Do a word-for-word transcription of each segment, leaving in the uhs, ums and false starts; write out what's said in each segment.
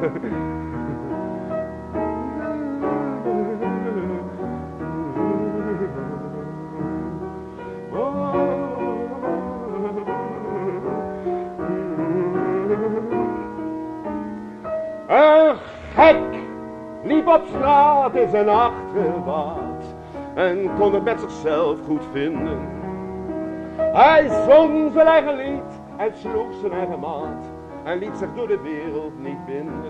Een gek liep op straat in zijn achterwaard en kon het met zichzelf goed vinden. Hij zong zijn eigen lied en sloeg zijn eigen maat en liet zich door de wereld niet binden.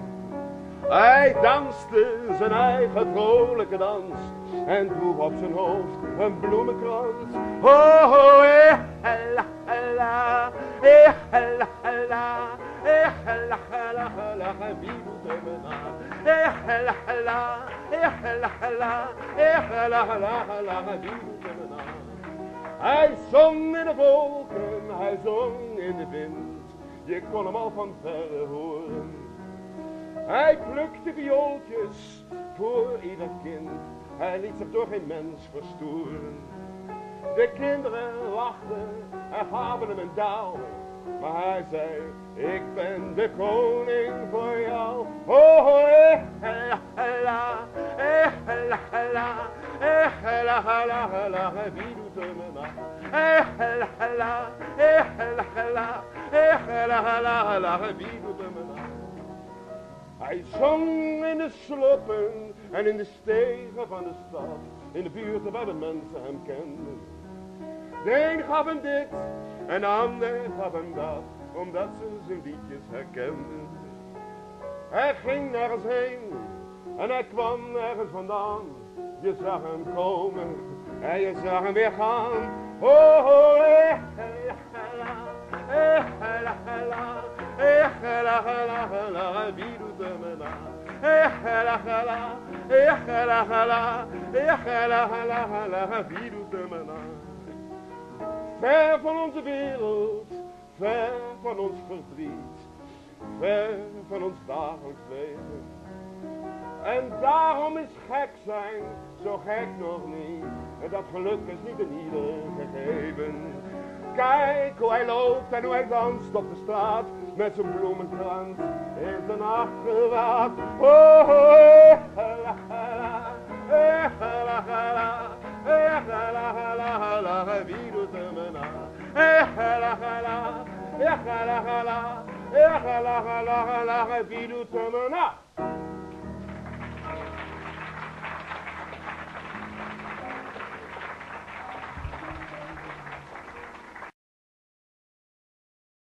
Hij danste zijn eigen vrolijke dans en droeg op zijn hoofd een bloemenkrans. Oh, oh, eh, la, la, eh, la, la, eh, la, la, la, wie doet er me na? Eh, la, la, eh, la, la, eh, la, la, la, wie doet er me na? Hij zong in de wolken, hij zong in de wind, je kon hem al van verre horen. Hij plukte viooltjes voor ieder kind, hij liet zich door geen mens verstoren. De kinderen lachten en gaven hem een douw, maar hij zei, ik ben de koning voor jou. Oh, oh, eh, la, la, eh, la, la, eh, la, la, la, wie doet er me na? Eh, la, la, eh, la, la, eh, la, la, la, wie doet er me na? Hij zong in de sloppen en in de stegen van de stad, in de buurten waar de mensen hem kenden. De een gaf hem dit en de ander gaf hem dat, omdat ze zijn liedjes herkenden. Hij ging nergens heen en hij kwam nergens vandaan. Je zag hem komen en je zag hem weer gaan. Oh, oh, eh, la, la, eh, la, la, eh, la, la, la, wie doet er me na? Eh, la, la, eh, la, la, eh, la, la, la, wie doet er me na? Ver van onze wereld, ver van ons verdriet, ver van ons dagelijks leven. En daarom is gek zijn zo gek nog niet, en dat geluk is niet in ieder gegeven. Kijk hoe hij loopt en hoe hij danst op de straat, met zijn bloemenkrans in zijn achterwaard. Oh, oh, eh, la, la, eh, la, la, eh, la, la, la, wie doet er me na? Eh, la, la, eh, la, la, eh, la, la, wie doet er me na?